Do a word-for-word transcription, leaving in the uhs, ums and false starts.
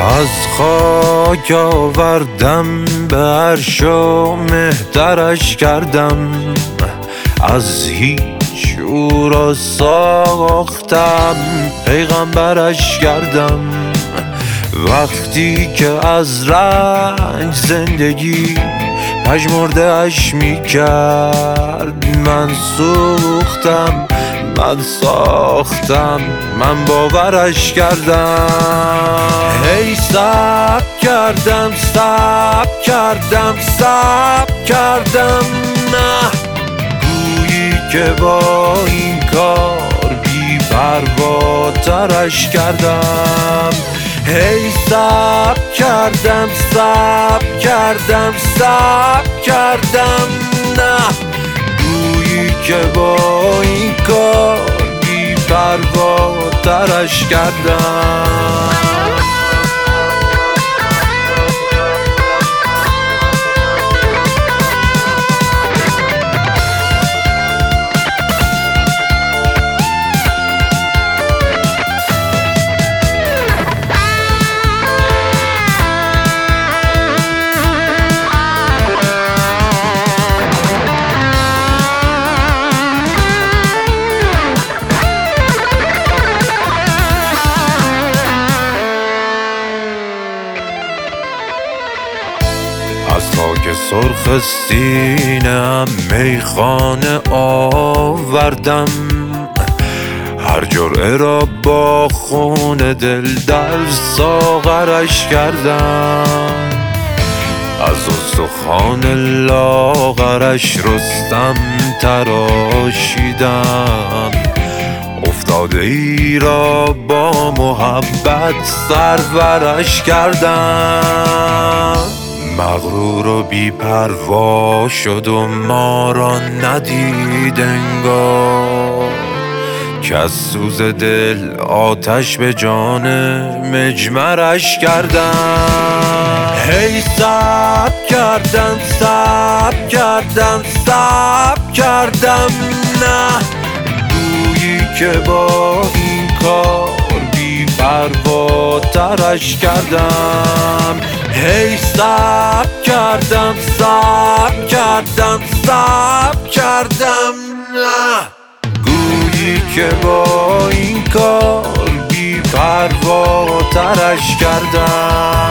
از خاک آوردم به عرش و مهترش کردم، از هیچ او را ساختم پیغمبرش کردم. وقتی که از رنج زندگی پژمرده اش می کرد، من سوختم، من ساختم، من باورش کردم. هی صبر کردم، صبر کردم، صبر کردم، نه گویی که با این کار بی پرواترش کردم. هی صبر کردم، صبر کردم، صبر کردم، نه گویی که با این کار بی پرواترش کردم. از خاک سرخ سینه‌ام میخانه آوردم، هر جرعه را با خون دل در ساغرش کردم. از استخوان لاغرش رستم تراشیدم، افتاده ای را با محبت سرورش کردم. مغرور و بی پروا شد و ما را ندید انگار، که از سوز دل آتش به جان مجمرش کردم. هی صبر کردم، صبر کردم، صبر کردم، نه گویی که با این کار بی پرواترش کردم. هی صبر کردم، صبر کردم، صبر کردم، نه گویی که با این کار بی پرواترش کردم.